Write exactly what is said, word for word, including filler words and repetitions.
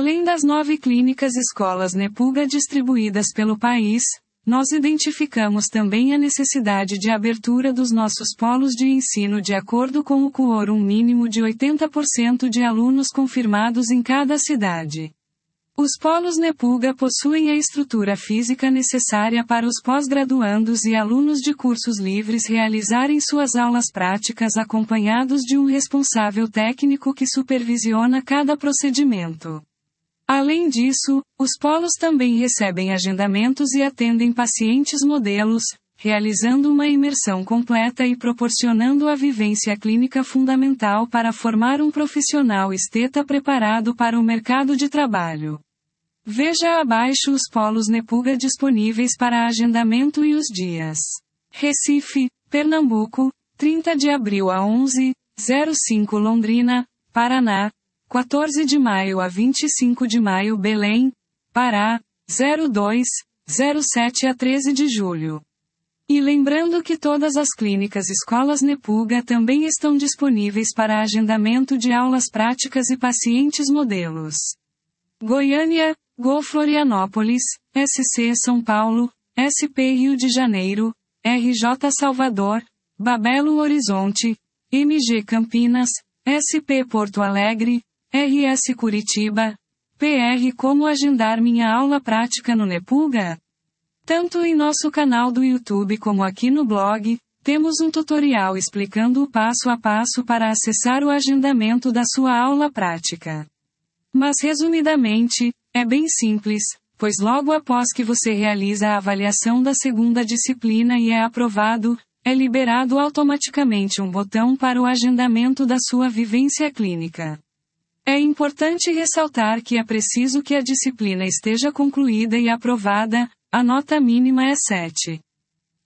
Além das nove clínicas escolas Nepuga distribuídas pelo país, nós identificamos também a necessidade de abertura dos nossos polos de ensino de acordo com o quórum mínimo de oitenta por cento de alunos confirmados em cada cidade. Os polos Nepuga possuem a estrutura física necessária para os pós-graduandos e alunos de cursos livres realizarem suas aulas práticas acompanhados de um responsável técnico que supervisiona cada procedimento. Além disso, os polos também recebem agendamentos e atendem pacientes modelos, realizando uma imersão completa e proporcionando a vivência clínica fundamental para formar um profissional esteta preparado para o mercado de trabalho. Veja abaixo os polos Nepuga disponíveis para agendamento e os dias. Recife, Pernambuco, trinta de abril a onze, zero cinco Londrina, Paraná, quatorze de maio a vinte e cinco de maio Belém, Pará, zero dois, zero sete a treze de julho. E lembrando que todas as clínicas escolas Nepuga também estão disponíveis para agendamento de aulas práticas e pacientes modelos. Goiânia, Go Florianópolis, S C São Paulo, S P Rio de Janeiro, R J Salvador, Babelo Horizonte, M G Campinas, S P Porto Alegre, R S Curitiba, P R Como agendar minha aula prática no Nepuga? Tanto em nosso canal do YouTube como aqui no blog, temos um tutorial explicando o passo a passo para acessar o agendamento da sua aula prática. Mas resumidamente, é bem simples, pois logo após que você realiza a avaliação da segunda disciplina e é aprovado, é liberado automaticamente um botão para o agendamento da sua vivência clínica. É importante ressaltar que é preciso que a disciplina esteja concluída e aprovada. A nota mínima é sete.